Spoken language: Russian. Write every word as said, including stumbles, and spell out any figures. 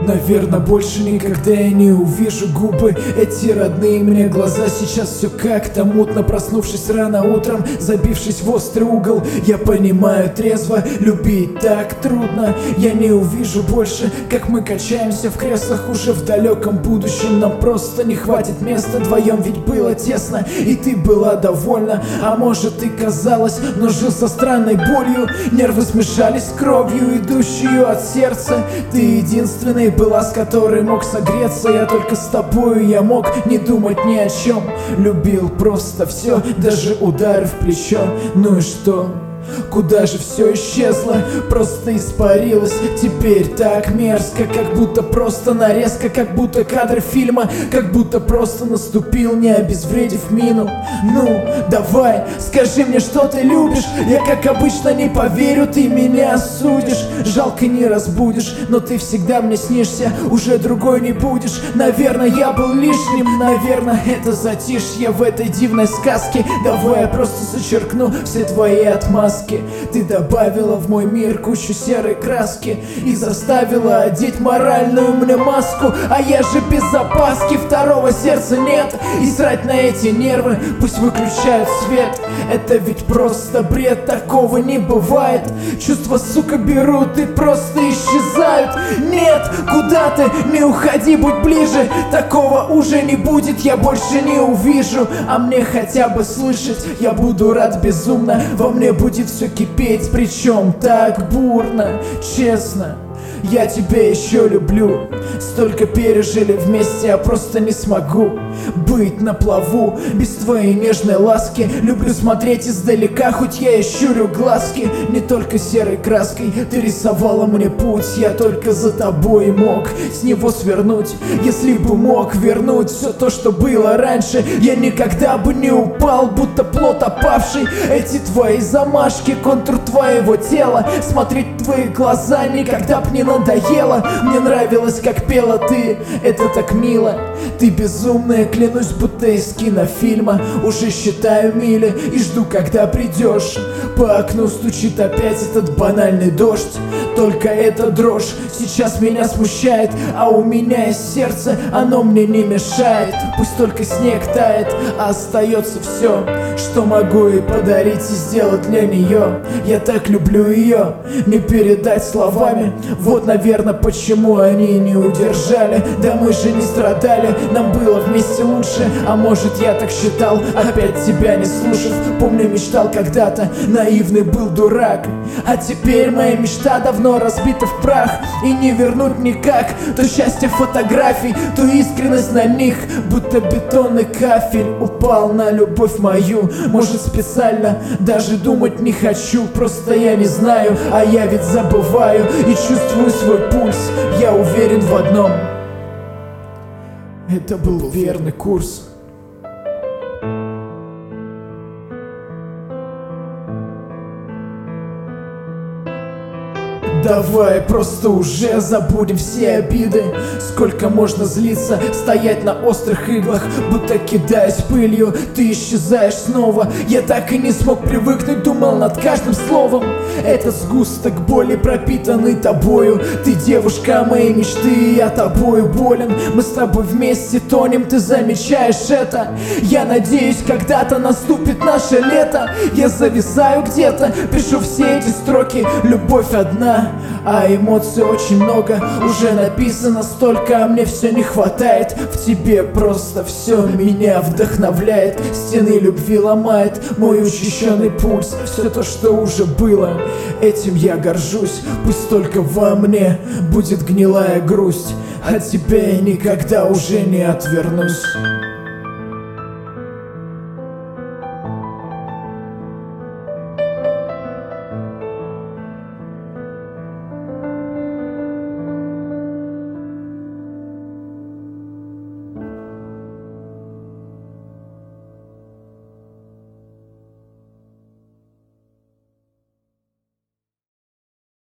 Наверное, больше никогда я не увижу губы, эти родные мне глаза. Сейчас все как-то мутно, проснувшись рано утром, забившись в острый угол. Я понимаю трезво, любить так трудно. Я не увижу больше, как мы качаемся в креслах уже в далеком будущем. Нам просто не хватит места, вдвоем ведь было тесно, и ты была довольна. А может и казалось, но жил со странной болью. Нервы смешались с кровью, идущую от сердца. Ты единственный была, с которой мог согреться. Я только с тобою я мог не думать ни о чем. Любил просто все, даже удары в плечо. Ну и что? Куда же все исчезло? Просто испарилось. Теперь так мерзко, как будто просто нарезка, как будто кадр фильма, как будто просто наступил, не обезвредив мину. Ну, давай, скажи мне, что ты любишь. Я, как обычно, не поверю, ты меня осудишь. Жалко, не разбудишь, но ты всегда мне снишься. Уже другой не будешь. Наверное, я был лишним. Наверное, это затишье в этой дивной сказке. Давай я просто зачеркну все твои отмазки. Ты добавила в мой мир кучу серой краски и заставила одеть моральную мне маску. А я же без запаски, второго сердца нет. И срать на эти нервы, пусть выключают свет. Это ведь просто бред, такого не бывает. Чувства, сука, берут и просто исчезают. Нет, куда ты, не уходи, будь ближе. Такого уже не будет, я больше не увижу. А мне хотя бы слышать, я буду рад безумно. Во мне будет все кипеть, причем так бурно. Честно, я тебя еще люблю. Столько пережили вместе, я просто не смогу быть на плаву без твоей нежной ласки. Люблю смотреть издалека, хоть я и щурю глазки. Не только серой краской ты рисовала мне путь. Я только за тобой мог с него свернуть. Если бы мог вернуть все то, что было раньше, я никогда бы не упал, будто плод опавший. Эти твои замашки, контур твоего тела, смотреть в твои глаза никогда б не надоело. Мне нравилось, как пела ты, это так мило. Ты безумная, клянусь, будто из кинофильма. Уже считаю мили и жду, когда придешь. По окну стучит опять этот банальный дождь. Только эта дрожь сейчас меня смущает. А у меня есть сердце, оно мне не мешает. Пусть только снег тает, а остается все, что могу ей подарить и сделать для нее. Я так люблю ее, не передать словами. Вот, наверное, почему они не удержали. Да мы же не страдали, нам было вместе лучше. А может, я так считал, опять тебя не слушав. Помню, мечтал когда-то, наивный был дурак. А теперь моя мечта давно разбита в прах. И не вернуть никак то счастье фотографий, ту искренность на них. Будто бетонный кафель упал на любовь мою. Может, специально, даже думать не хочу. Просто я не знаю, а я ведь забываю и чувствую свой пульс. Я уверен в одном: это был верный курс. Давай просто уже забудем все обиды. Сколько можно злиться, стоять на острых иглах, будто кидаясь пылью, ты исчезаешь снова. Я так и не смог привыкнуть, думал над каждым словом. Это сгусток боли, пропитанный тобою. Ты девушка моей мечты, и я тобою болен. Мы с тобой вместе тонем, ты замечаешь это. Я надеюсь, когда-то наступит наше лето. Я зависаю где-то, пишу все эти строки. Любовь одна, а эмоций очень много. Уже написано столько, а мне все не хватает. В тебе просто все меня вдохновляет. Стены любви ломает мой учащенный пульс. Все то, что уже было, этим я горжусь. Пусть только во мне будет гнилая грусть. От тебя я никогда уже не отвернусь.